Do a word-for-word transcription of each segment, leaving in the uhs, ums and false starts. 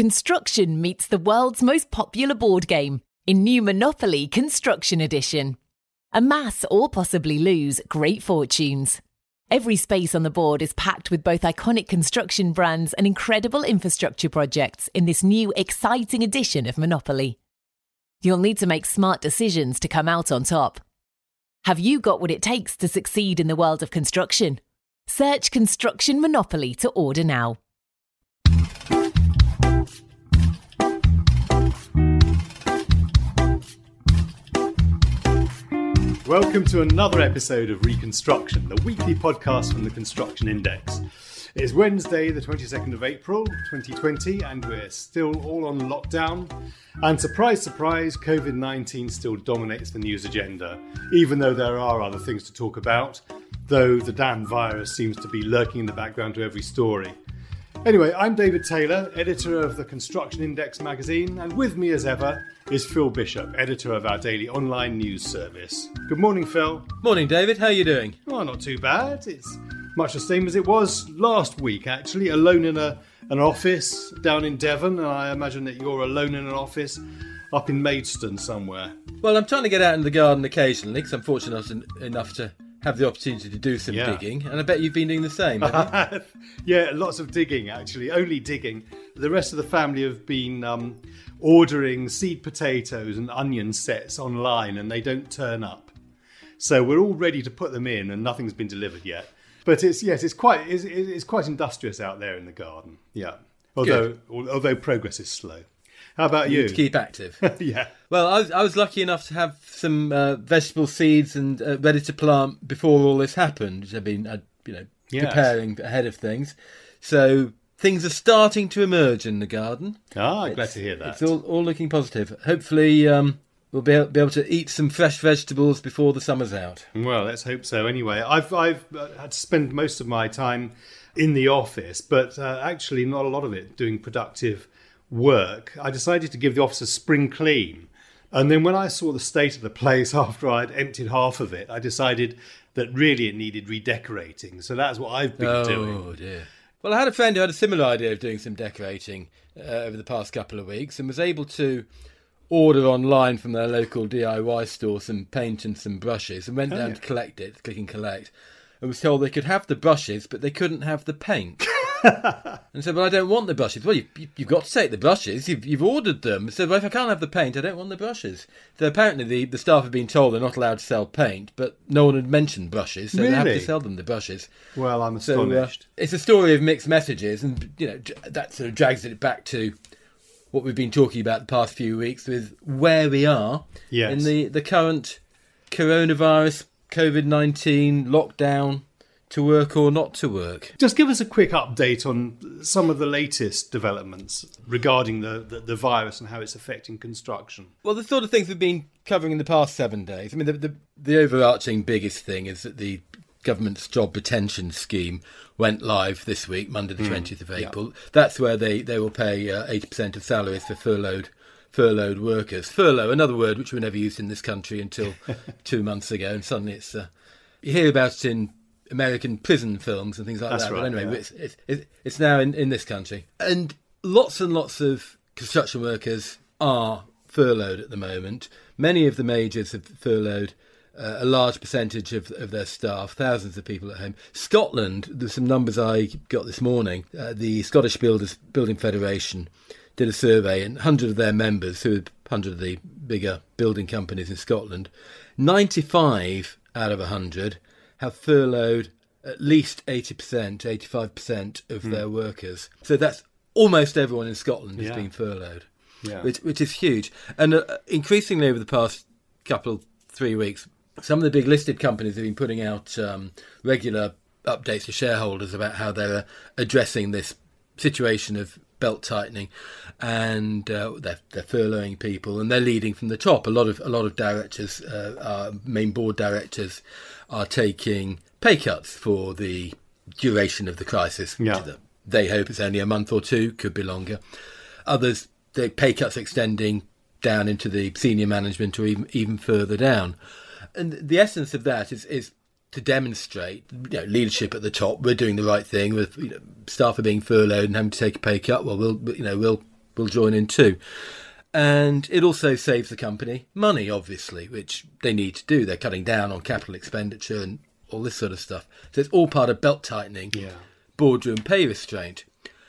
construction meets the world's most popular board game in new Monopoly Construction Edition. Amass or possibly lose great fortunes. Every space on the board is packed with both iconic construction brands and incredible infrastructure projects in this new exciting edition of Monopoly. You'll need to make smart decisions to come out on top. Have you got what it takes to succeed in the world of construction? Search Construction Monopoly to order now. Welcome to another episode of Reconstruction, the weekly podcast from the Construction Index. It is Wednesday, the twenty-second of April, twenty twenty, and we're still all on lockdown. And surprise, surprise, covid nineteen still dominates the news agenda, even though there are other things to talk about, though the damn virus seems to be lurking in the background to every story. Anyway, I'm David Taylor, editor of the Construction Index magazine, and with me as ever is Phil Bishop, editor of our daily online news service. Good morning, Phil. Morning, David. How are you doing? Well, not too bad. It's much the same as it was last week, actually, alone in a, an office down in Devon, and I imagine that you're alone in an office up in Maidstone somewhere. Well, I'm trying to get out in the garden occasionally, because I'm fortunate enough to have the opportunity to do some yeah. digging, and I bet you've been doing the same, haven't you? Yeah, lots of digging, actually, only digging. The rest of the family have been um, ordering seed potatoes and onion sets online, and they don't turn up. So we're all ready to put them in, and nothing's been delivered yet. But it's yes, it's quite it's, it's quite industrious out there in the garden. Yeah, although Good. although progress is slow. How about you? You need to keep active. Yeah. Well, I was, I was lucky enough to have some uh, vegetable seeds and uh, ready to plant before all this happened. I've been, uh, you know, yes. preparing ahead of things. So things are starting to emerge in the garden. Ah, I'm it's, glad to hear that. It's all, all looking positive. Hopefully, um, we'll be able, be able to eat some fresh vegetables before the summer's out. Well, let's hope so. Anyway, I've I've had to spend most of my time in the office, but uh, actually not a lot of it doing productive work. I decided to give the office a spring clean, and then when I saw the state of the place after I'd emptied half of it, I decided that really it needed redecorating. So that's what I've been oh, doing. Oh dear. Well, I had a friend who had a similar idea of doing some decorating uh, over the past couple of weeks, and was able to order online from their local D I Y store some paint and some brushes, and went oh, down yeah. to collect it, click and collect, and was told they could have the brushes, but they couldn't have the paint. And said, well, I don't want the brushes. Well, you, you, you've got to take the brushes. You've, you've ordered them. So well, if I can't have the paint, I don't want the brushes. So apparently the, the staff had been told they're not allowed to sell paint, but no one had mentioned brushes, so really? they have to sell them the brushes. Well, I'm astonished. So, uh, it's a story of mixed messages, and you know that sort of drags it back to what we've been talking about the past few weeks with where we are yes. in the, the current coronavirus, covid nineteen lockdown. To work or not to work? Just give us a quick update on some of the latest developments regarding the, the, the virus and how it's affecting construction. Well, the sort of things we've been covering in the past seven days. I mean, the, the, the overarching biggest thing is that the government's job retention scheme went live this week, Monday the twentieth of April. Yeah. That's where they, they will pay uh, eighty percent of salaries for furloughed furloughed workers. Furlough, another word which we never used in this country until two months ago, and suddenly it's uh, you hear about it in American prison films and things like That's that. Right, but anyway, yeah. it's, it's, it's now in, in this country. And lots and lots of construction workers are furloughed at the moment. Many of the majors have furloughed uh, a large percentage of, of their staff, thousands of people at home. Scotland, there's some numbers I got this morning. Uh, the Scottish Builders Building Federation did a survey, and one hundred of their members, who are one hundred of the bigger building companies in Scotland, ninety-five out of one hundred have furloughed at least eighty percent, eighty-five percent of mm. their workers. So that's almost everyone in Scotland has yeah. been furloughed, yeah. which, which is huge. And uh, increasingly over the past couple, three weeks, some of the big listed companies have been putting out um, regular updates to shareholders about how they're uh, addressing this situation of belt tightening, and uh, they're, they're furloughing people, and they're leading from the top. A lot of a lot of directors, uh, our main board directors, are taking pay cuts for the duration of the crisis. Yeah. They hope it's only a month or two, could be longer. Others, the pay cuts extending down into the senior management or even even further down. And the essence of that is is to demonstrate, you know, leadership at the top. We're doing the right thing. With, you know, staff are being furloughed and having to take a pay cut. Well, we'll you know we'll will join in too. And it also saves the company money, obviously, which they need to do. They're cutting down on capital expenditure and all this sort of stuff. So it's all part of belt-tightening, Yeah. boardroom pay restraint.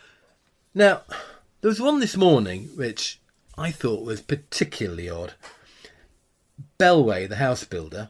Now, there was one this morning which I thought was particularly odd. Bellway, the house builder,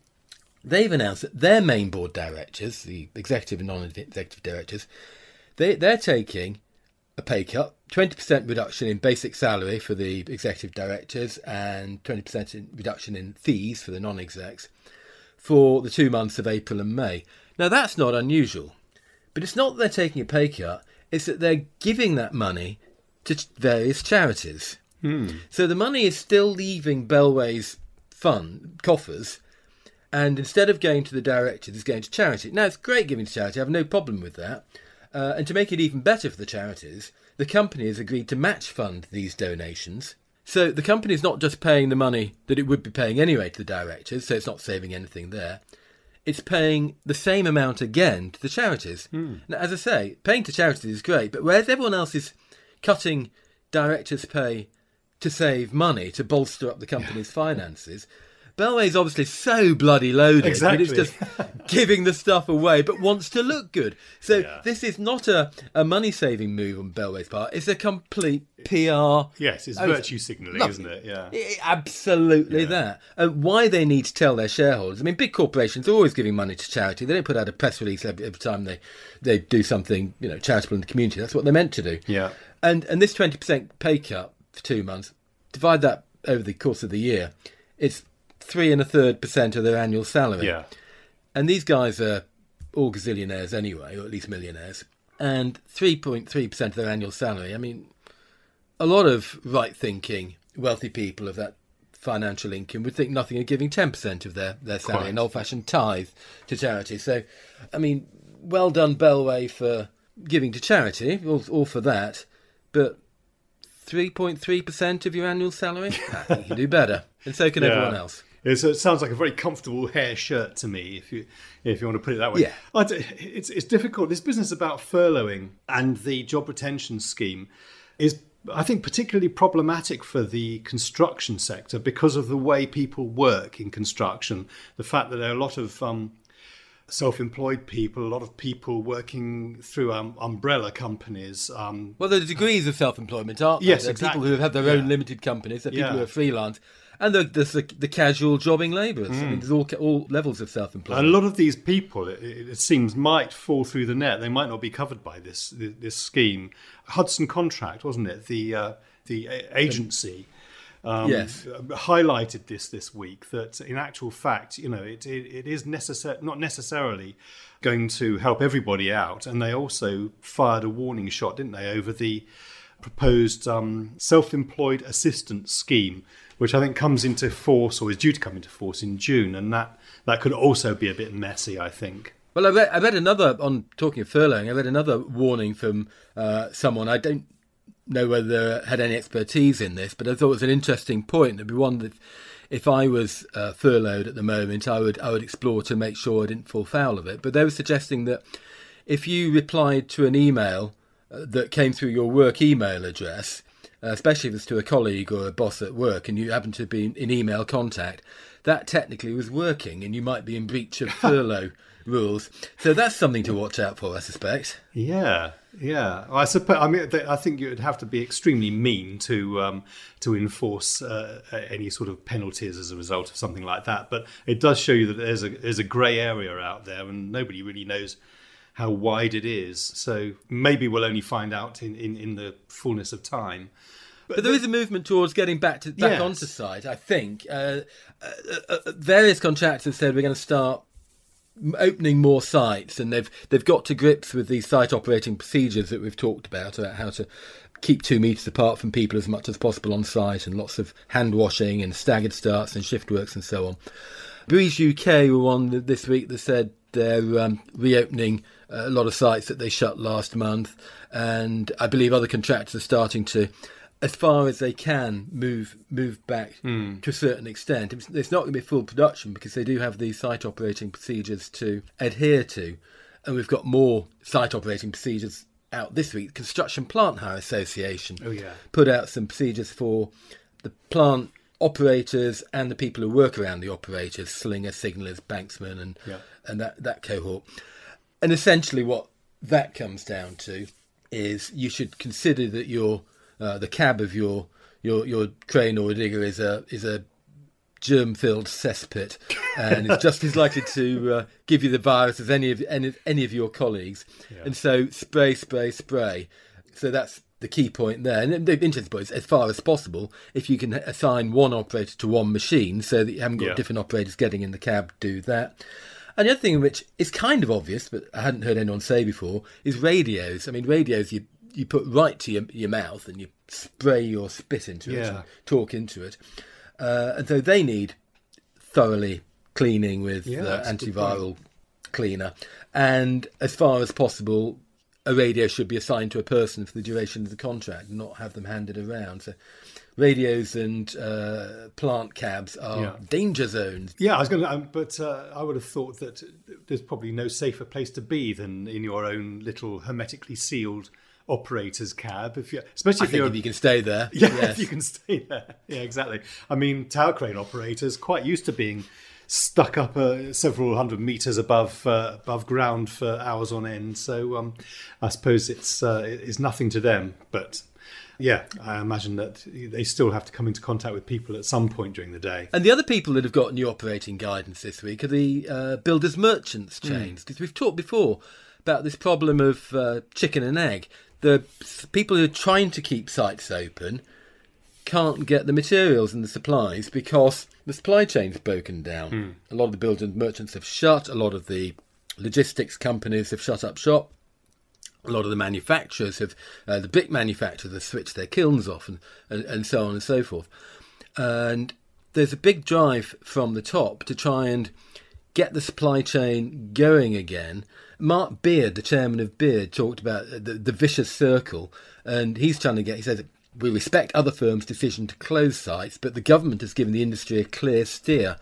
they've announced that their main board directors, the executive and non-executive directors, they, they're taking a pay cut, twenty percent reduction in basic salary for the executive directors and twenty percent in reduction in fees for the non-execs for the two months of April and May. Now, that's not unusual, but it's not that they're taking a pay cut, it's that they're giving that money to ch- various charities. Hmm. So the money is still leaving Bellway's fund, coffers, and instead of going to the directors, it's going to charity. Now, it's great giving to charity, I have no problem with that. Uh, and to make it even better for the charities, the company has agreed to match fund these donations. So the company is not just paying the money that it would be paying anyway to the directors, so it's not saving anything there. It's paying the same amount again to the charities. Hmm. Now, as I say, paying to charities is great, but whereas everyone else is cutting directors' pay to save money, to bolster up the company's finances, Bellway's obviously so bloody loaded Exactly. that it's just giving the stuff away, but wants to look good. So Yeah. this is not a, a money-saving move on Bellway's part. It's a complete P R. Yes, it's Oh, virtue signalling, lovely. isn't it? Yeah. I- Absolutely Yeah. that. And why they need to tell their shareholders. I mean, big corporations are always giving money to charity. They don't put out a press release every, every time they, they do something, you know, charitable in the community. That's what they're meant to do. Yeah. And and this twenty percent pay cut for two months, divide that over the course of the year, it's three and a third percent of their annual salary. Yeah. And these guys are all gazillionaires anyway, or at least millionaires. And three point three percent of their annual salary. I mean, a lot of right-thinking, wealthy people of that financial income would think nothing of giving ten percent of their, their salary, Quite. an old-fashioned tithe, to charity. So, I mean, well done, Bellway, for giving to charity, all, all for that. But three point three percent of your annual salary? I think you can do better. And so can Yeah. everyone else. It's, it sounds like a very comfortable hair shirt to me, if you if you want to put it that way. Yeah. I d- it's it's difficult. This business about furloughing and the job retention scheme is, I think, particularly problematic for the construction sector because of the way people work in construction. The fact that there are a lot of um, self-employed people, a lot of people working through um, umbrella companies. Um, Well, there are degrees of self-employment, aren't there? Yes, there are exactly. people who have their Yeah. own limited companies. There are people Yeah. who are freelance. And there- there's the, the casual jobbing labourers. I mean, there's all, all levels of a self-employment. lot of these people, it, it seems, might fall through the net. They might not be covered by this this scheme. Hudson Contract, wasn't it? The uh, the a- agency um, Yes. highlighted this this week. That in actual fact, you know, it it, it is necessar- not necessarily going to help everybody out. And they also fired a warning shot, didn't they, over the proposed um, self-employed assistance scheme, which I think comes into force or is due to come into force in June, and that, that could also be a bit messy, I think. Well, I read, I read another, on talking of furloughing, I read another warning from uh, someone. I don't know whether had any expertise in this, but I thought it was an interesting point. It'd be one that if I was uh, furloughed at the moment, I would I would explore to make sure I didn't fall foul of it. But they were suggesting that if you replied to an email uh, that came through your work email address, uh, especially if it's to a colleague or a boss at work, and you happen to be in, in email contact, that technically was working, and you might be in breach of furlough rules. So that's something to watch out for, I suspect. Yeah, yeah. I suppose. I mean, I think you would have to be extremely mean to um, to enforce uh, any sort of penalties as a result of something like that. But it does show you that there's a there's a grey area out there, and nobody really knows how wide it is. So maybe we'll only find out in, in, in the fullness of time. But there is a movement towards getting back to back Yes. onto site, I think. Uh, uh, uh, various contractors said we're going to start opening more sites, and they've they've got to grips with these site operating procedures that we've talked about, about how to keep two metres apart from people as much as possible on site, and lots of hand washing and staggered starts and shift works and so on. Breeze U K were one this week that said they're um, reopening a lot of sites that they shut last month, and I believe other contractors are starting to, as far as they can, move move back Mm. to a certain extent. It's, it's not going to be full production because they do have these site operating procedures to adhere to, and we've got more site operating procedures out this week. The Construction Plant Hire Association Oh, yeah. put out some procedures for the plant operators and the people who work around the operators, slinger, signallers, banksmen, and Yeah. and that, that cohort. And essentially what that comes down to is you should consider that your uh, the cab of your your your crane or digger is a is a germ-filled cesspit, and it's just as likely to uh, give you the virus as any of any, any of your colleagues. Yeah. And so spray, spray, spray. So that's the key point there. And the interesting point is, as far as possible, if you can assign one operator to one machine so that you haven't got Yeah. different operators getting in the cab, do that. And the other thing which is kind of obvious, but I hadn't heard anyone say before, is radios. I mean, radios you you put right to your, your mouth and you spray your spit into it Yeah. and talk into it. Uh, and so they need thoroughly cleaning with Yeah, uh, that's a good antiviral cleaner. And as far as possible, a radio should be assigned to a person for the duration of the contract, not have them handed around. So radios and uh, plant cabs are Yeah. danger zones. Yeah, I was going to, um, but uh, I would have thought that there's probably no safer place to be than in your own little hermetically sealed operator's cab. If you, especially I if think you're, if you can stay there. yeah, yes. if you can stay there. Yeah, exactly. I mean, tower crane operators quite used to being stuck up uh, several hundred meters above uh, above ground for hours on end. So um, I suppose it's uh, it's nothing to them, but. Yeah, I imagine that they still have to come into contact with people at some point during the day. And the other people that have got new operating guidance this week are the uh, builders merchants chains, because we've talked before about this problem of uh, chicken and egg. The people who are trying to keep sites open can't get the materials and the supplies because the supply chain's broken down. Mm. A lot of the builders merchants have shut. A lot of the logistics companies have shut up shop. A lot of the manufacturers have, uh, the brick manufacturers have switched their kilns off and, and, and so on and so forth. And there's a big drive from the top to try and get the supply chain going again. Mark Beard, the chairman of Beard, talked about the, the vicious circle, and he's trying to get, he says, we respect other firms' decision to close sites, but the government has given the industry a clear steer.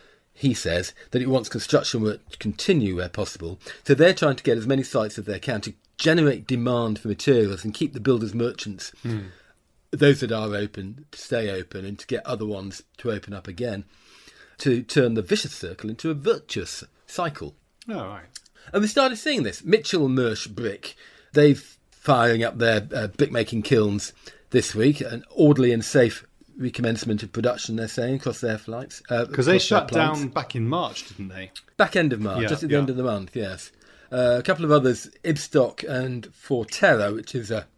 He says that it wants construction work to continue where possible. So they're trying to get as many sites as they can to generate demand for materials and keep the builders merchants, mm. those that are open, to stay open and to get other ones to open up again, to turn the vicious circle into a virtuous cycle. Oh, right. And we started seeing this. Mitchell Mersh Brick, they've firing up their uh, brick-making kilns this week, an orderly and safe recommencement of production, they're saying, across their flights. Because uh, they shut down back in March, didn't they? Back end of March, yeah, just at the yeah. end of the month, yes. Uh, a couple of others, Ibstock and Forterra, which is a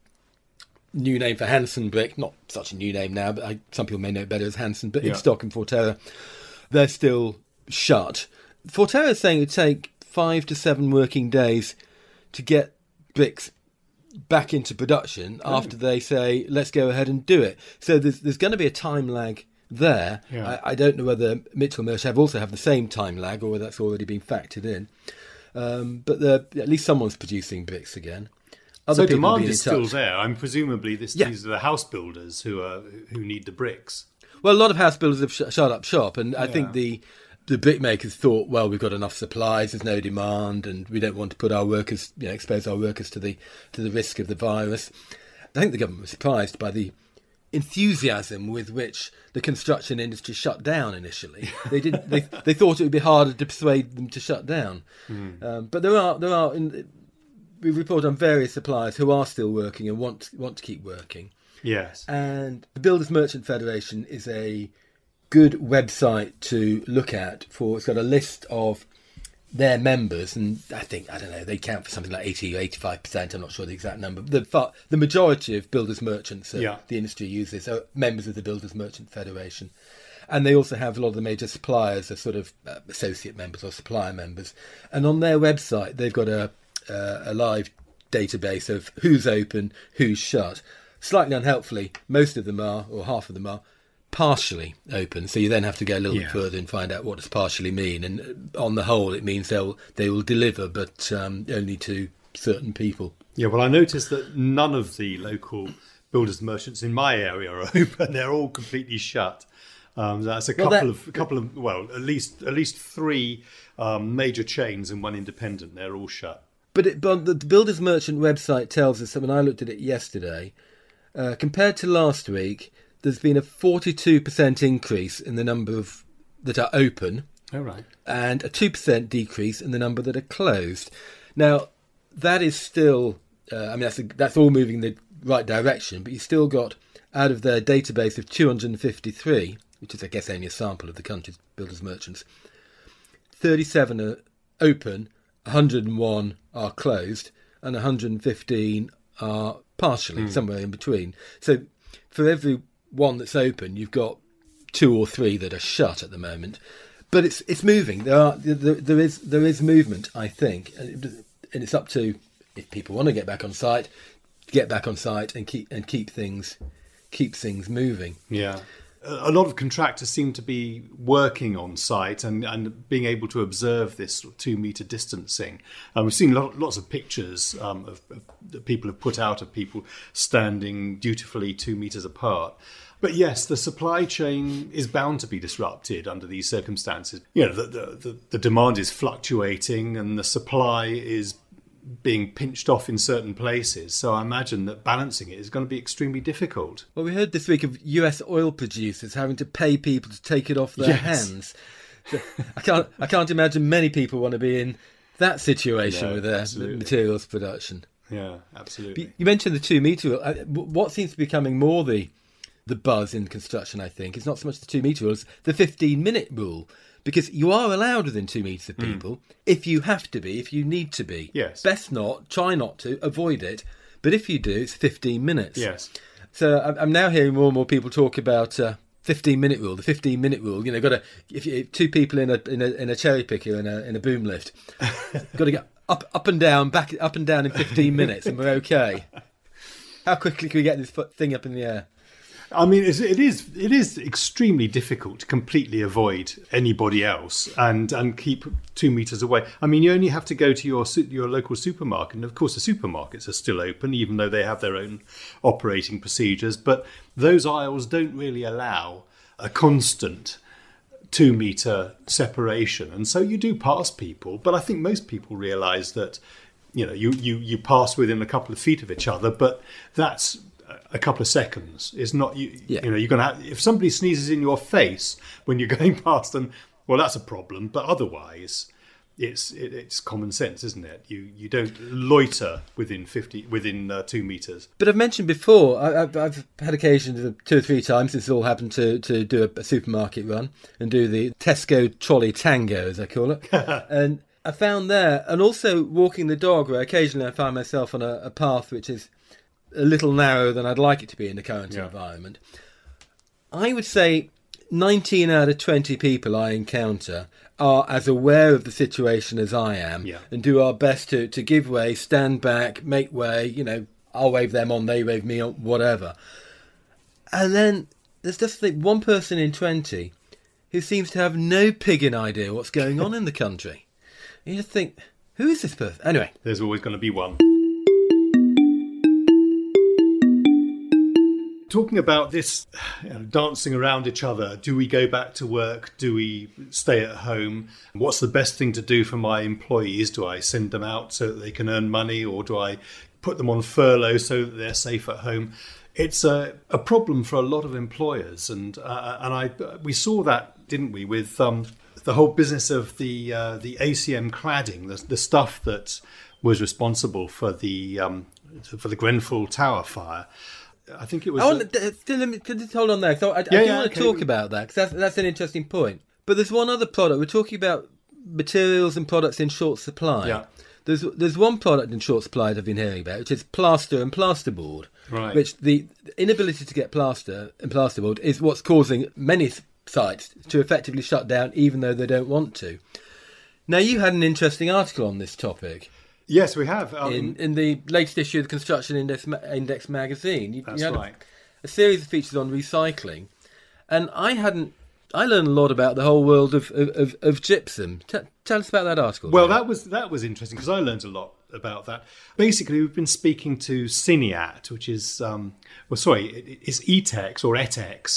new name for Hanson Brick. Not such a new name now, but I, some people may know it better as Hanson. But yeah. Ibstock and Forterra, they're still shut. Forterra is saying it would take five to seven working days to get bricks back into production oh. after they say, let's go ahead and do it. So there's, there's going to be a time lag there. Yeah. I, I don't know whether Mitchell Mersh have also have the same time lag or whether that's already been factored in. Um, but at least someone's producing bricks again. Other so people demand being is in touch. still there. I'm presumably this, Yeah. these are the house builders who are who need the bricks. Well, a lot of house builders have sh- shut up shop, and I Yeah. think the the brickmakers thought, well, we've got enough supplies, there's no demand, and we don't want to put our workers, you know, expose our workers to the to the risk of the virus. I think the government was surprised by the enthusiasm with which the construction industry shut down initially. They did. They they thought it would be harder to persuade them to shut down. Mm. Um, but there are there are in, we report on various suppliers who are still working and want want to keep working. Yes. And the Builders Merchant Federation is a good website to look at for. It's got a list of their members, and I think, I don't know, they count for something like eighty or eighty-five percent, I'm not sure the exact number. The far, the majority of builders merchants that yeah. the industry uses are members of the Builders Merchant Federation. And they also have a lot of the major suppliers as sort of uh, associate members or supplier members. And on their website, they've got a, uh, a live database of who's open, who's shut. Slightly unhelpfully, most of them are, or half of them are, partially open, so you then have to go a little yeah. bit further and find out what does partially mean. And on the whole, it means they'll they will deliver, but um, only to certain people. Yeah, well, I noticed that none of the local builders merchants in my area are open; they're all completely shut. Um, that's a couple well, that, of a couple of well, at least at least three um, major chains and one independent. They're all shut. But, it, but the Builders Merchant website tells us that when I looked at it yesterday, uh, compared to last week, there's been a forty-two percent increase in the number of that are open. Oh, right. And a two percent decrease in the number that are closed. Now, that is still, uh, I mean, that's, a, that's all moving in the right direction, but you've still got, out of their database of two hundred fifty-three, which is, I guess, only a sample of the country's builders merchants, thirty-seven are open, one hundred one are closed, and one hundred fifteen are partially, mm. somewhere in between. So for every one that's open, you've got two or three that are shut at the moment. But it's it's moving. There are there, there is there is movement, I think, and it's up to, if people want to get back on site, get back on site and keep and keep things keep things moving. Yeah. A lot of contractors seem to be working on site and, and being able to observe this sort of two metre distancing. Um, we've seen lot, lots of pictures um, of, of that people have put out of people standing dutifully two metres apart. But yes, the supply chain is bound to be disrupted under these circumstances. You know, the, the, the, the demand is fluctuating and the supply is being pinched off in certain places. So I imagine that balancing it is going to be extremely difficult. Well, we heard this week of U S oil producers having to pay people to take it off their yes. hands. So I can't I can't imagine many people want to be in that situation no, with their absolutely. materials production. Yeah, absolutely. You mentioned the two metre rule. What seems to be becoming more the the buzz in construction, I think, is not so much the two metre rule, it's the fifteen minute rule. Because you are allowed within two metres of people mm. if you have to be, if you need to be. Yes. Best not, try not to, avoid it. But if you do, it's fifteen minutes. Yes. So I'm now hearing more and more people talk about uh, fifteen minute rule, the fifteen minute rule. You know, got to if you two people in a in a in a cherry picker in a in a boom lift, got to get up up and down, back up and down in fifteen minutes, and we're okay. How quickly can we get this thing up in the air? I mean, it is it is extremely difficult to completely avoid anybody else and, and keep two metres away. I mean, you only have to go to your your local supermarket, and of course the supermarkets are still open, even though they have their own operating procedures. But those aisles don't really allow a constant two metre separation, and so you do pass people. But I think most people realise that, you know, you, you, you pass within a couple of feet of each other, but that's a couple of seconds. Is not you. Yeah. You know, you're gonna have, if somebody sneezes in your face when you're going past them, well, that's a problem. But otherwise, it's it, it's common sense, isn't it? You you don't loiter within fifty within uh, two meters. But I've mentioned before, I, I've, I've had occasion two or three times since it all happened to to do a, a supermarket run and do the Tesco trolley tango, as I call it, and I found there, and also walking the dog, where occasionally I find myself on a, a path which is a little narrower than I'd like it to be in the current yeah. environment. I would say nineteen out of twenty people I encounter are as aware of the situation as I am yeah. and do our best to, to give way, stand back, make way, you know, I'll wave them on, they wave me on, whatever. And then there's just like one person in twenty who seems to have no pigging idea what's going on in the country. And you just think, who is this person? Anyway. There's always going to be one. Talking about this, you know, dancing around each other, do we go back to work? Do we stay at home? What's the best thing to do for my employees? Do I send them out so that they can earn money, or do I put them on furlough so that they're safe at home? It's a, a problem for a lot of employers, and uh, and I we saw that, didn't we, with um, the whole business of the uh, the A C M cladding, the, the stuff that was responsible for the um, for the Grenfell Tower fire. I think it was. I want to, uh, let me just hold on there. So I, I yeah, do yeah, want okay. to talk about that, because that's, that's an interesting point. But there's one other product. We're talking about materials and products in short supply. Yeah. There's there's one product in short supply that I've been hearing about, which is plaster and plasterboard. Right. Which the inability to get plaster and plasterboard is what's causing many sites to effectively shut down, even though they don't want to. Now, you had an interesting article on this topic. Yes, we have. Um, in, in the latest issue of the Construction Index, Index magazine. You, that's you had right. A, a series of features on recycling. And I hadn't... I learned a lot about the whole world of, of, of gypsum. T- tell us about that article. Well, that was that was interesting, because I learned a lot about that. Basically, we've been speaking to Siniat, which is... Um, well, sorry, it's E T E X or E T E X.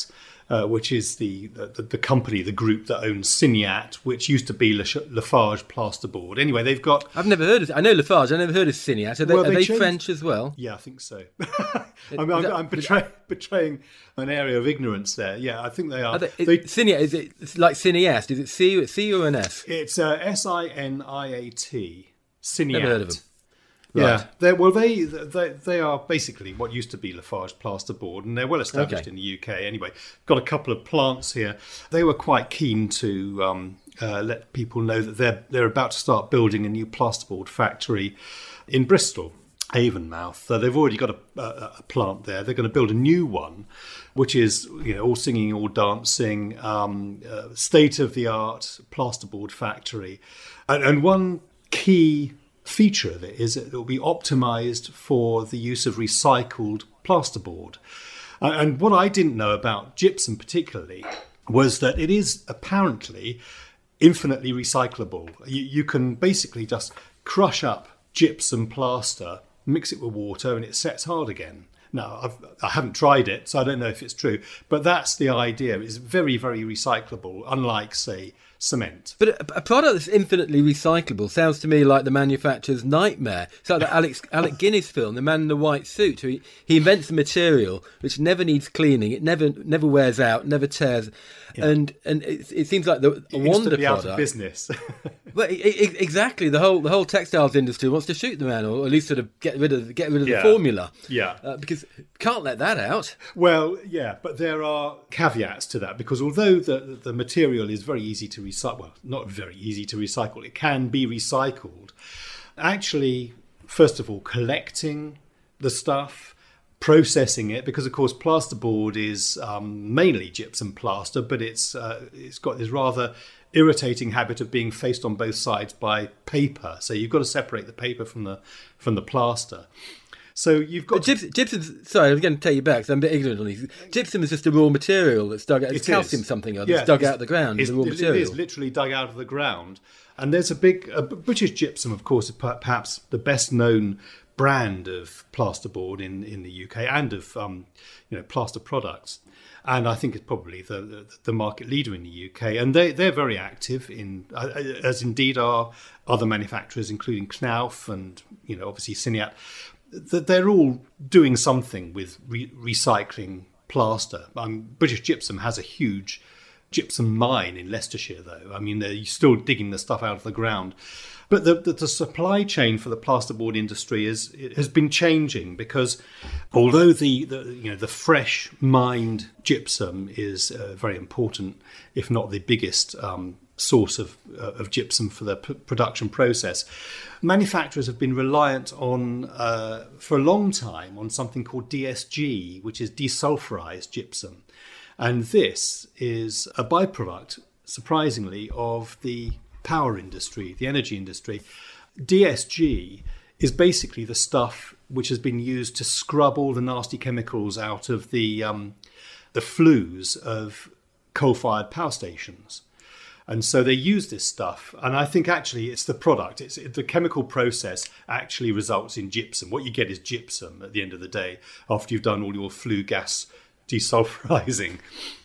uh, which is the, the the company, the group that owns Siniat, which used to be Lafarge Plasterboard. Anyway, they've got... I've never heard of... I know Lafarge, I've never heard of Siniat. Are they, well, they, are they changed... French as well? Yeah, I think so. I'm, I'm, that, I'm betray, betraying an area of ignorance there. Yeah, I think they are. are they, they... Siniat, is it like Cineast? Is it C, C or an S? It's uh, S I N I A T. Siniat. Never heard of them. Right. Yeah, they're, well, they, they they are basically what used to be Lafarge Plasterboard, and they're well established okay. in the U K. Anyway, got a couple of plants here. They were quite keen to um, uh, let people know that they're they're about to start building a new plasterboard factory in Bristol, Avonmouth. So they've already got a, a, a plant there. They're going to build a new one, which is, you know, all singing, all dancing, um, uh, state of the art plasterboard factory, and, and one key feature of it is that it will be optimized for the use of recycled plasterboard. Uh, and what I didn't know about gypsum particularly was that it is apparently infinitely recyclable. You, you can basically just crush up gypsum plaster, mix it with water, and it sets hard again. Now, I've, I haven't tried it, so I don't know if it's true, but that's the idea. It's very, very recyclable, unlike, say, cement. But a, a product that's infinitely recyclable sounds to me like the manufacturer's nightmare. It's like the Alex, Alec Guinness film, The Man in the White Suit. He, he invents a material which never needs cleaning, it never never wears out, never tears, yeah. and and it, it seems like the a wonder product. Out of business. Well, it, it, exactly. The whole the whole textiles industry wants to shoot the man, or at least sort of get rid of get rid of yeah. the formula. Yeah, uh, because can't let that out. Well, yeah, but there are caveats to that, because although the the material is very easy to recycle, well, not very easy to recycle, it can be recycled. Actually, first of all, collecting the stuff, processing it, because of course plasterboard is um, mainly gypsum plaster, but it's uh, it's got this rather irritating habit of being faced on both sides by paper. So you've got to separate the paper from the from the plaster. So you've got gypsum, gypsum. Sorry, I'm going to take you back. So I'm a bit ignorant on these. Gypsum is just a raw material that's dug out. It's it calcium is. something or other. Yeah, it's dug out of the ground. It's, it's a raw material. It is literally dug out of the ground. And there's a big uh, British Gypsum, of course, is perhaps the best known brand of plasterboard in, in the U K and of um, you know plaster products. And I think it's probably the, the, the market leader in the U K. And they, they're very active, in, uh, as indeed are other manufacturers, including Knauf and, you know, obviously Siniat. That they're all doing something with re- recycling plaster. Um, British Gypsum has a huge gypsum mine in Leicestershire, though. I mean, they're still digging the stuff out of the ground. But the, the, the supply chain for the plasterboard industry is it has been changing, because although the, the you know the fresh mined gypsum is uh, very important, if not the biggest um, source of uh, of gypsum for the p- production process, manufacturers have been reliant on uh, for a long time on something called D S G, which is desulfurized gypsum, and this is a byproduct, surprisingly, of the power industry, the energy industry. D S G is basically the stuff which has been used to scrub all the nasty chemicals out of the um, the flues of coal-fired power stations. And so they use this stuff, and I think actually it's the product. It's the chemical process actually results in gypsum. What you get is gypsum at the end of the day after you've done all your flue gas desulfurizing.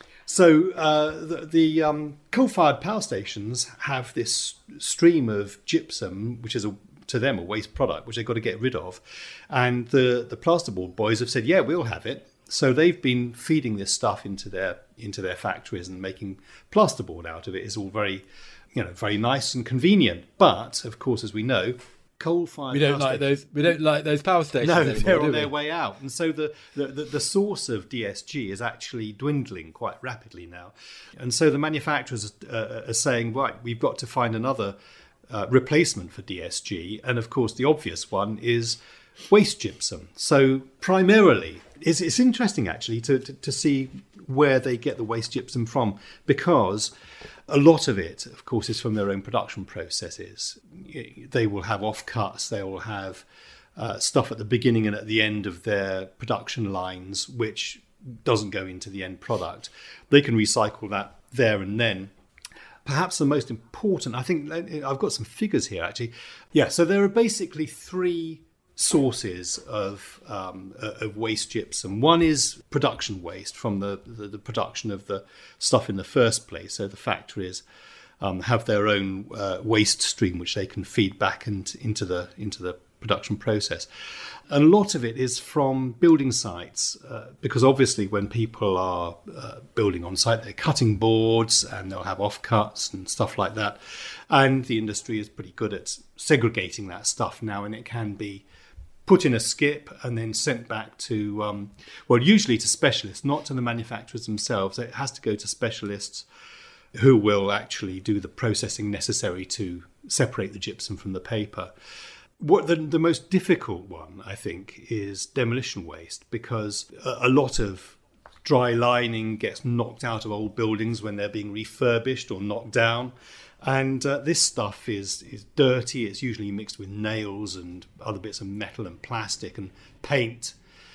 So uh, the, the um, coal-fired power stations have this stream of gypsum, which is a, to them a waste product, which they've got to get rid of. And the, the plasterboard boys have said, yeah, we'll have it. So they've been feeding this stuff into their into their factories and making plasterboard out of it. It's all very, you know, very nice and convenient. But of course, as we know, coal-fired. We don't like those. We don't like those power stations. No, anymore, they're on we? their way out, and so the, the, the, the source of D S G is actually dwindling quite rapidly now, and so the manufacturers uh, are saying, right, we've got to find another uh, replacement for D S G, and of course, the obvious one is waste gypsum. So primarily, it's, it's interesting actually to, to to see where they get the waste gypsum from, because a lot of it, of course, is from their own production processes. They will have offcuts, they will have uh, stuff at the beginning and at the end of their production lines, which doesn't go into the end product. They can recycle that there and then. Perhaps the most important, I think, I've got some figures here actually. Yeah, so there are basically three sources of um, of waste gypsum. One is production waste from the, the, the production of the stuff in the first place. So the factories um, have their own uh, waste stream which they can feed back into, into the into the production process. And a lot of it is from building sites, uh, because obviously when people are uh, building on site, they're cutting boards and they'll have offcuts and stuff like that. And the industry is pretty good at segregating that stuff now, and it can be put in a skip and then sent back to, um, well, usually to specialists, not to the manufacturers themselves. It has to go to specialists who will actually do the processing necessary to separate the gypsum from the paper. What the, the most difficult one, I think, is demolition waste, because a, a lot of dry lining gets knocked out of old buildings when they're being refurbished or knocked down. And uh, this stuff is, is dirty. It's usually mixed with nails and other bits of metal and plastic and paint.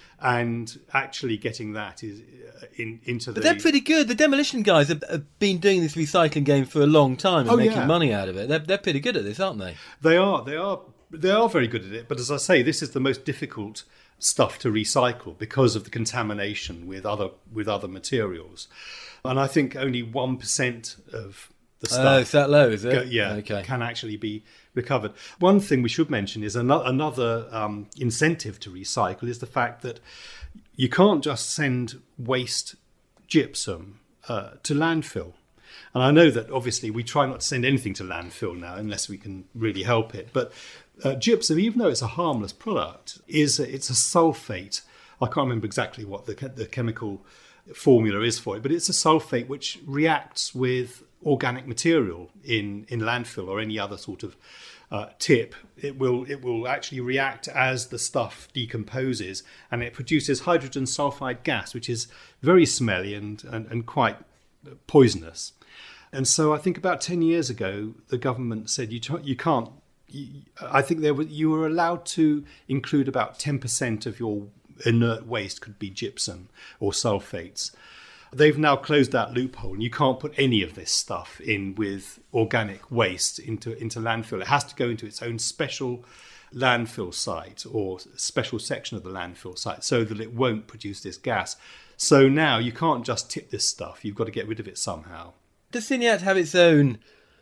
And actually getting that is uh, in, into the... But they're pretty good. The demolition guys have, have been doing this recycling game for a long time and oh, making yeah. money out of it. They're, they're pretty good at this, aren't they? They are. They are. They are very good at it. But as I say, this is the most difficult stuff to recycle because of the contamination with other with other materials. And I think only one percent of the stuff... Oh, it's that low, is it? Go, yeah, okay. Can actually be recovered. One thing we should mention is another, another um, incentive to recycle is the fact that you can't just send waste gypsum uh, to landfill. And I know that obviously we try not to send anything to landfill now unless we can really help it. But uh, gypsum, even though it's a harmless product, is a, it's a sulfate. I can't remember exactly what the, the chemical formula is for it, but it's a sulfate which reacts with organic material in, in landfill or any other sort of uh, tip. It will it will actually react as the stuff decomposes, and it produces hydrogen sulfide gas, which is very smelly and, and, and quite poisonous. And so I think about ten years ago, the government said you you can't. You, I think there were, you were allowed to include about ten percent of your inert waste could be gypsum or sulfates. They've now closed that loophole, and you can't put any of this stuff in with organic waste into into landfill. It has to go into its own special landfill site or special section of the landfill site so that it won't produce this gas. So now you can't just tip this stuff. You've got to get rid of it somehow. Does Siniat have its own,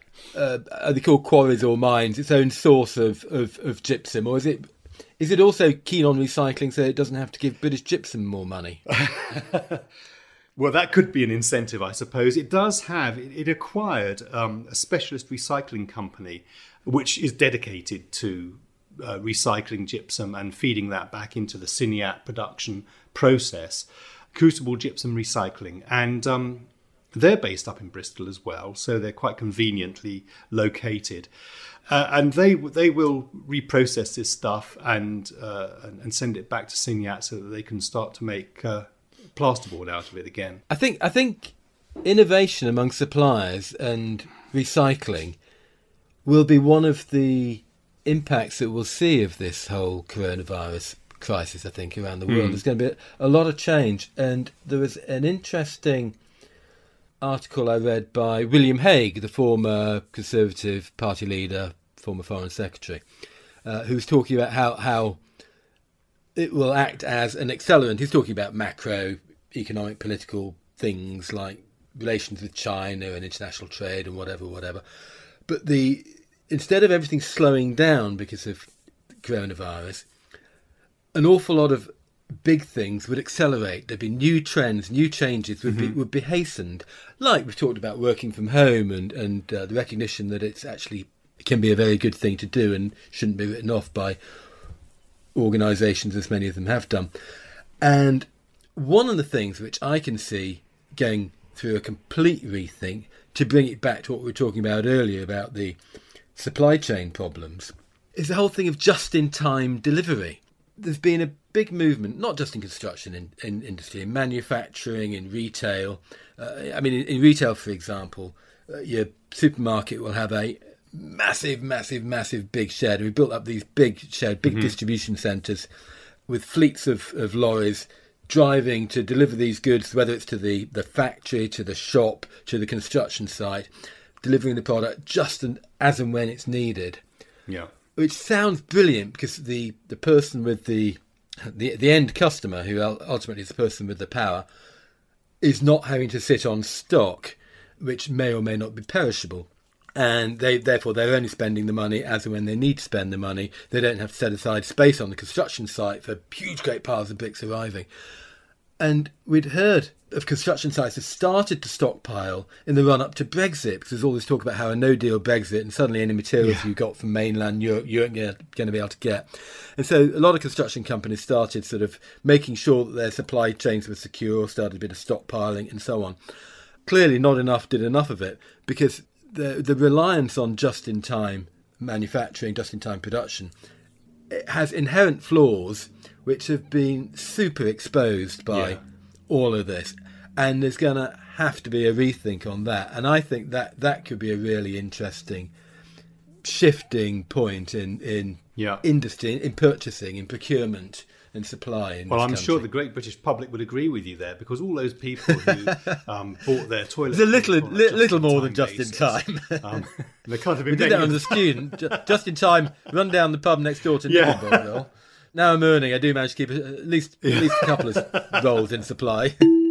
uh, are they called quarries or mines, its own source of, of, of gypsum? Or is it is it also keen on recycling so it doesn't have to give British Gypsum more money? Well, that could be an incentive, I suppose. It does have, it, it acquired um, a specialist recycling company which is dedicated to uh, recycling gypsum and feeding that back into the Siniat production process, Crucible Gypsum Recycling. And um, they're based up in Bristol as well, so they're quite conveniently located. Uh, and they they will reprocess this stuff and, uh, and and send it back to Siniat so that they can start to make uh, plasterboard out of it again. I think I think innovation among suppliers and recycling will be one of the impacts that we'll see of this whole coronavirus crisis, I think, around the world. Mm. There's going to be a lot of change. And there was an interesting article I read by William Hague, the former Conservative Party leader, former Foreign Secretary, uh, who was talking about how, how it will act as an accelerant. He's talking about macroeconomic political things like relations with China and international trade and whatever, whatever. But the instead of everything slowing down because of coronavirus, an awful lot of big things would accelerate. There'd be new trends, new changes would mm-hmm. be would be hastened. Like we've talked about working from home and and uh, the recognition that it's actually it can be a very good thing to do and shouldn't be written off by organisations, as many of them have done. And one of the things which I can see going through a complete rethink, to bring it back to what we were talking about earlier about the supply chain problems, is the whole thing of just-in-time delivery. There's been a big movement, not just in construction in, in industry, in manufacturing, in retail. Uh, I mean, in, in retail, for example, uh, your supermarket will have a massive, massive, massive big shed. We built up these big shed, big mm-hmm. distribution centres with fleets of, of lorries driving to deliver these goods, whether it's to the, the factory, to the shop, to the construction site, delivering the product just and, as and when it's needed. Yeah. which sounds brilliant because the, the person with the, the the end customer, who ultimately is the person with the power, is not having to sit on stock, which may or may not be perishable. And they therefore they're only spending the money as and when they need to spend the money. They don't have to set aside space on the construction site for huge great piles of bricks arriving. And we'd heard of construction sites that started to stockpile in the run-up to Brexit, because there's all this talk about how a no-deal Brexit and suddenly any materials yeah. you got from mainland Europe you weren't going to be able to get. And so a lot of construction companies started sort of making sure that their supply chains were secure, started a bit of stockpiling and so on. Clearly not enough did enough of it, because the the reliance on just-in-time manufacturing, just-in-time production, it has inherent flaws which have been super exposed by yeah. all of this. And there's going to have to be a rethink on that. And I think that that could be a really interesting shifting point in, in yeah. industry, in purchasing, in procurement and supply in well, this I'm country. sure the great British public would agree with you there, because all those people who um, bought their toilets... It's a little, li- little more than just in time. um, they can't have we did that when I was a student. Just in time, run down the pub next door to yeah. Newbold. Now I'm earning, I do manage to keep at least at least a couple of rolls in supply.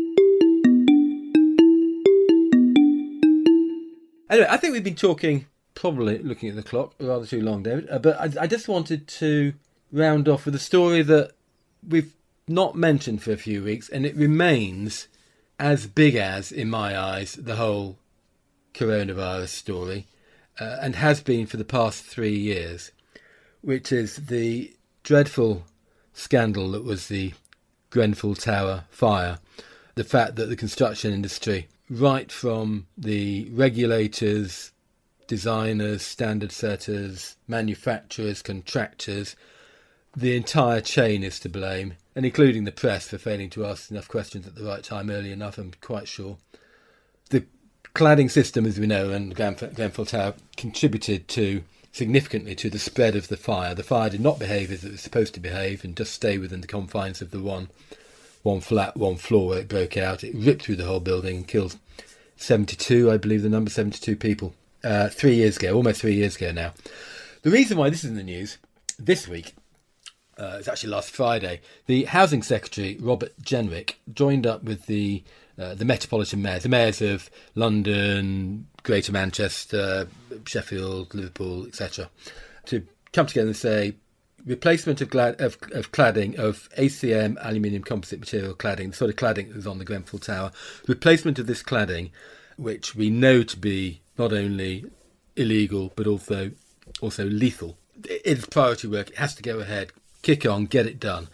Anyway, I think we've been talking, probably looking at the clock, rather too long, David. Uh, but I, I just wanted to round off with a story that we've not mentioned for a few weeks, and it remains as big as, in my eyes, the whole coronavirus story, uh, and has been for the past three years, which is the dreadful scandal that was the Grenfell Tower fire. The fact that the construction industry, right from the regulators, designers, standard setters, manufacturers, contractors, the entire chain is to blame, and including the press for failing to ask enough questions at the right time early enough, I'm quite sure. The cladding system, as we know, and Grenfell Tower contributed to significantly to the spread of the fire. The fire did not behave as it was supposed to behave and just stay within the confines of the one one flat, one floor where it broke out. It ripped through the whole building and killed seventy-two, I believe the number, seventy-two people, uh, three years ago, almost three years ago now. The reason why this is in the news this week, uh, it's actually last Friday, the Housing Secretary, Robert Jenrick, joined up with the uh, the Metropolitan Mayors, the mayors of London, Greater Manchester, Sheffield, Liverpool, et cetera, to come together and say replacement of, glad, of, of cladding, of A C M aluminium composite material cladding, the sort of cladding that was on the Grenfell Tower, replacement of this cladding, which we know to be not only illegal but also also lethal. It's priority work. It has to go ahead, kick on, get it done.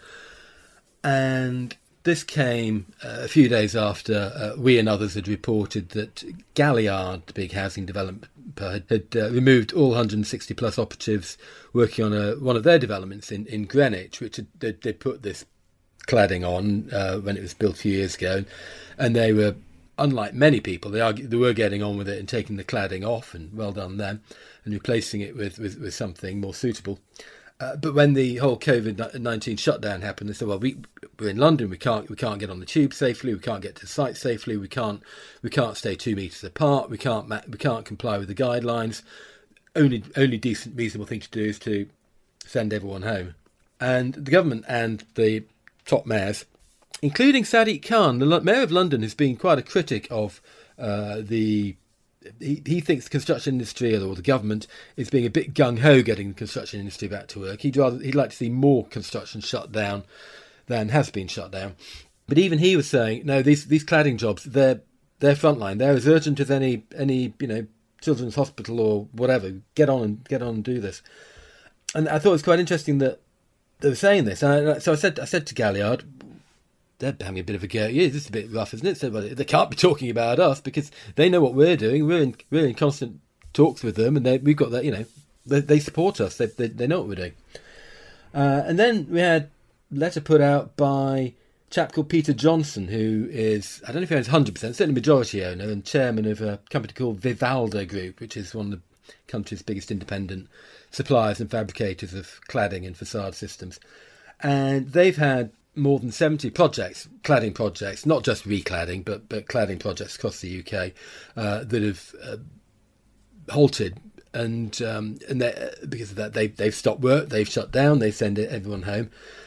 And this came uh, a few days after uh, we and others had reported that Galliard, the big housing developer, had, had uh, removed all one hundred sixty plus operatives working on a, one of their developments in, in Greenwich, which had, they, they put this cladding on uh, when it was built a few years ago. And they were, unlike many people, they, are, they were getting on with it and taking the cladding off, and well done them, and replacing it with, with, with something more suitable. Uh, but when the whole COVID nineteen shutdown happened, they said, "Well, we we're in London. We can't we can't get on the tube safely. We can't get to site safely. We can't we can't stay two metres apart. We can't we can't comply with the guidelines. Only only decent reasonable thing to do is to send everyone home." And the government and the top mayors, including Sadiq Khan, the mayor of London, has been quite a critic of uh, the. He, he thinks the construction industry, or the government, is being a bit gung-ho getting the construction industry back to work. He'd rather he'd like to see more construction shut down than has been shut down. But even he was saying, no, these these cladding jobs, they're they're frontline. They're as urgent as any any you know children's hospital or whatever. Get on and get on and do this. And I thought it was quite interesting that they were saying this. And I, so I said I said to Galliard, they're having a bit of a go at you. This is a bit rough, isn't it? So well, they can't be talking about us because they know what we're doing. We're in we're in constant talks with them, and they, we've got that. You know, they, they support us. They, they they know what we're doing. Uh, and then we had a letter put out by a chap called Peter Johnson, who is, I don't know if he owns one hundred percent, certainly majority owner and chairman of a company called Vivalda Group, which is one of the country's biggest independent suppliers and fabricators of cladding and facade systems. And they've had more than seventy projects, cladding projects, not just recladding, but, but cladding projects across the U K uh, that have uh, halted and um, and they, because of that, they they've stopped work, they've shut down, they send everyone home,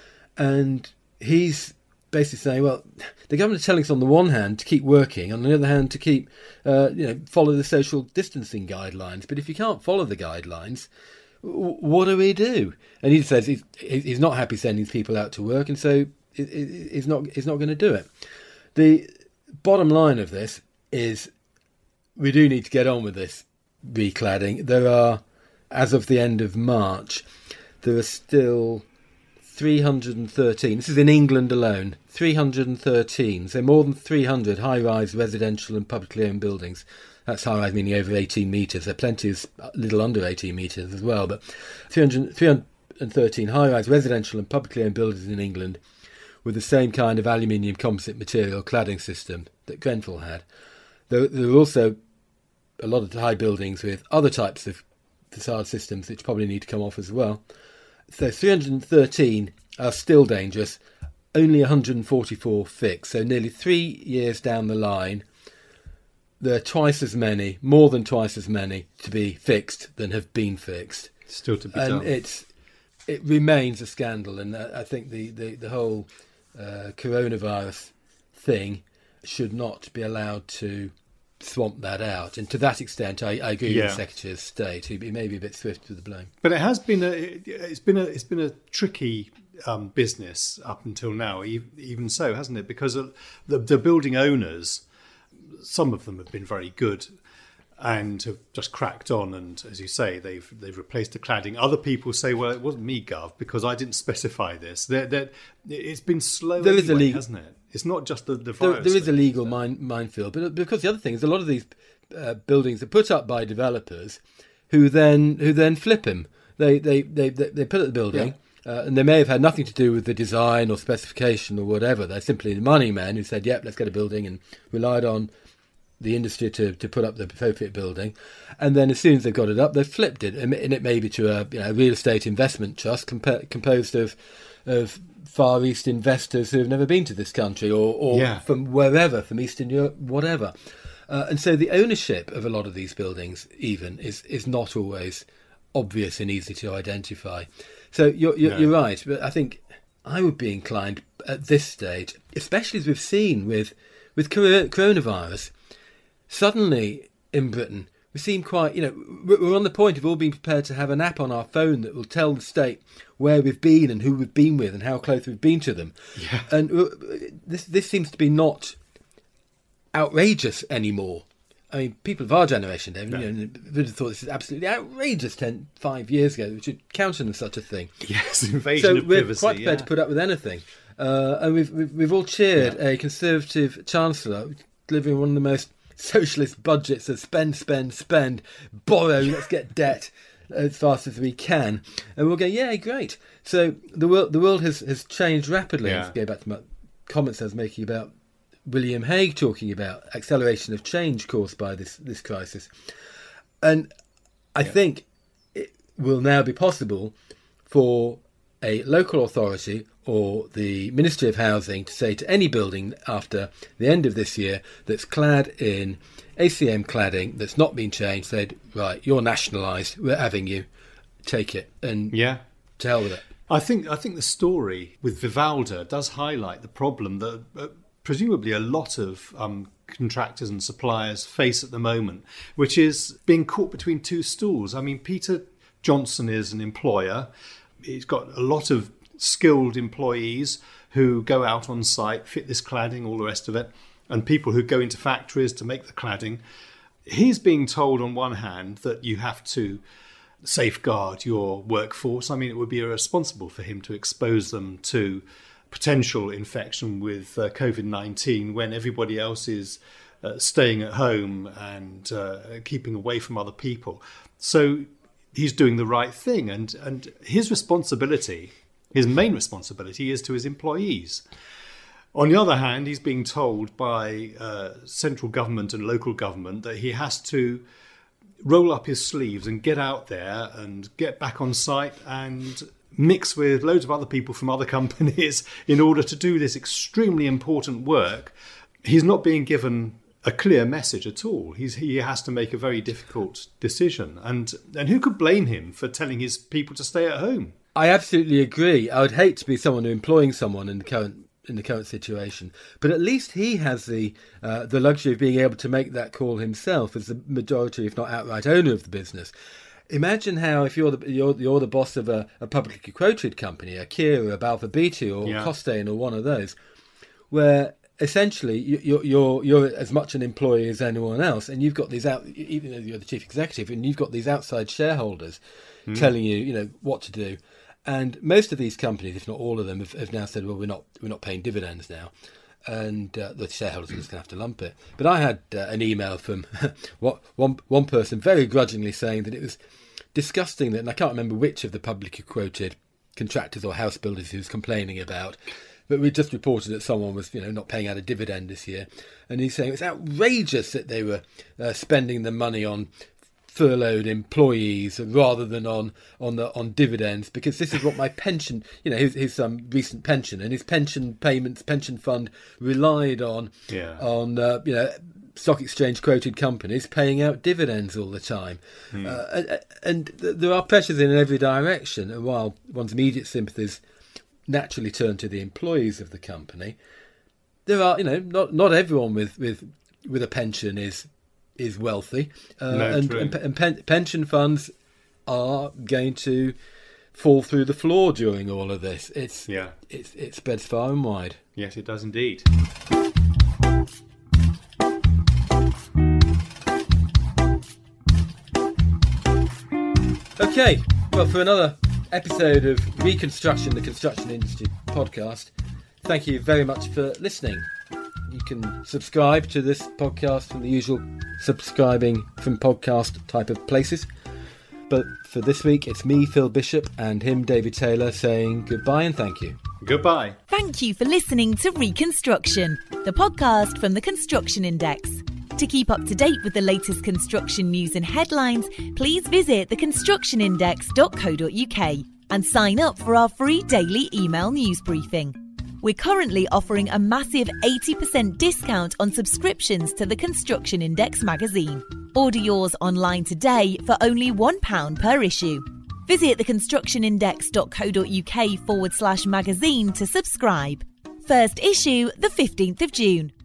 and he's basically saying, well, the government is telling us on the one hand to keep working, on the other hand to keep, uh, you know, follow the social distancing guidelines. But if you can't follow the guidelines, w- what do we do? And he says he's, he's not happy sending people out to work, and so he's not he's not going to do it. The bottom line of this is we do need to get on with this recladding. There are, as of the end of March, there are still three hundred thirteen, this is in England alone, three hundred thirteen, so more than three hundred high-rise residential and publicly owned buildings. That's high-rise meaning over eighteen metres. There are plenty of a little under eighteen metres as well, but three hundred, three hundred thirteen high-rise residential and publicly owned buildings in England with the same kind of aluminium composite material cladding system that Grenfell had. There, there are also a lot of high buildings with other types of facade systems which probably need to come off as well. So three hundred thirteen are still dangerous, only one hundred forty-four fixed. So nearly three years down the line, there are twice as many, more than twice as many, to be fixed than have been fixed. Still to be and done. And it's it remains a scandal, and I think the, the, the whole uh, coronavirus thing should not be allowed to swamp that out. And to that extent, I, I agree yeah. with the Secretary of State, who may be a bit swift with the blame. But it has been a it's been a it's been a tricky um, business up until now. Even so, hasn't it? Because the the building owners, some of them have been very good and have just cracked on, and as you say, they've they've replaced the cladding. Other people say, well, it wasn't me, Gov, because I didn't specify this. They're, they're, it's been slow there anyway, is a legal, hasn't it? It's not just the, the there, virus. there is a thing, legal so. mine, minefield, but because the other thing is a lot of these uh, buildings are put up by developers who then who then flip them. They they they they, they put up the building. Yeah. Uh, and they may have had nothing to do with the design or specification or whatever. They're simply the money men who said, yep, let's get a building, and relied on the industry to, to put up the appropriate building. And then as soon as they've got it up, they've flipped it. And it may be to a you know, real estate investment trust compa- composed of of Far East investors who have never been to this country or, or yeah. from wherever, from Eastern Europe, whatever. Uh, and so the ownership of a lot of these buildings even is, is not always obvious and easy to identify. So you're, you're, no. you're right, but I think I would be inclined at this stage, especially as we've seen with, with coronavirus, suddenly in Britain, we seem quite, you know, we're on the point of all being prepared to have an app on our phone that will tell the state where we've been and who we've been with and how close we've been to them. Yeah. And this this seems to be not outrageous anymore. I mean, people of our generation, David, no. you know, would have thought this is absolutely outrageous ten, five years ago, which would countenance on such a thing. Yes, invasion so of privacy. So we're quite prepared yeah. to put up with anything. Uh, and we've, we've we've all cheered yeah. a Conservative Chancellor delivering one of the most socialist budgets of spend, spend, spend, borrow, let's get debt as fast as we can. And we'll go, yeah, great. So the world the world has, has changed rapidly. Yeah. Let's go back to my comments I was making about William Hague talking about acceleration of change caused by this, this crisis. And I yeah. think it will now be possible for a local authority or the Ministry of Housing to say to any building after the end of this year that's clad in A C M cladding that's not been changed, said, right, you're nationalised, we're having you, take it, and yeah. to hell with it. I think I think the story with Vivalda does highlight the problem that uh, presumably a lot of um, contractors and suppliers face at the moment, which is being caught between two stools. I mean, Peter Johnson is an employer. He's got a lot of skilled employees who go out on site, fit this cladding, all the rest of it, and people who go into factories to make the cladding. He's being told on one hand that you have to safeguard your workforce. I mean, it would be irresponsible for him to expose them to potential infection with uh, COVID nineteen when everybody else is uh, staying at home and uh, keeping away from other people. So he's doing the right thing, and and his responsibility, his main responsibility, is to his employees. On the other hand, he's being told by uh, central government and local government that he has to roll up his sleeves and get out there and get back on site and mix with loads of other people from other companies in order to do this extremely important work. He's not being given a clear message at all. He's, he has to make a very difficult decision. And, and who could blame him for telling his people to stay at home? I absolutely agree. I would hate to be someone employing someone in the current in the current situation, but at least he has the uh, the luxury of being able to make that call himself as the majority, if not outright, owner of the business. Imagine how if you're the you're, you're the boss of a, a publicly quoted company, a Kia or a Balfour Beatty or yeah. Costain or one of those, where essentially you're you're you're as much an employee as anyone else, and you've got these out, even though you're the chief executive, and you've got these outside shareholders mm. telling you you know what to do. And most of these companies, if not all of them, have, have now said, well, we're not we're not paying dividends now. And uh, the shareholders are just going to have to lump it. But I had uh, an email from what, one one person very grudgingly saying that it was disgusting that, and I can't remember which of the publicly quoted contractors or house builders he was complaining about, but we just reported that someone was, you know, not paying out a dividend this year. And he's saying it's outrageous that they were uh, spending the money on furloughed employees rather than on on the on dividends, because this is what my pension, you know, his, his um, recent pension and his pension payments pension fund relied on yeah. on uh, you know stock exchange quoted companies paying out dividends all the time. Hmm. Uh, and, and there are pressures in every direction, and while one's immediate sympathies naturally turn to the employees of the company, there are, you know, not not everyone with with with a pension is is wealthy, uh, no, and, and, and pen, pension funds are going to fall through the floor during all of this. It's yeah, it's it spreads far and wide. Yes, it does indeed. Okay, well, for another episode of Reconstruction, the Construction Industry podcast, thank you very much for listening. You can subscribe to this podcast from the usual subscribing from podcast type of places. But for this week, it's me, Phil Bishop, and him, David Taylor, saying goodbye and thank you. Goodbye. Thank you for listening to Reconstruction, the podcast from the Construction Index. To keep up to date with the latest construction news and headlines, please visit the construction index dot co dot uk and sign up for our free daily email news briefing. We're currently offering a massive eighty percent discount on subscriptions to the Construction Index magazine. Order yours online today for only one pound per issue. Visit the construction index dot co dot uk forward slash magazine to subscribe. First issue, the fifteenth of June.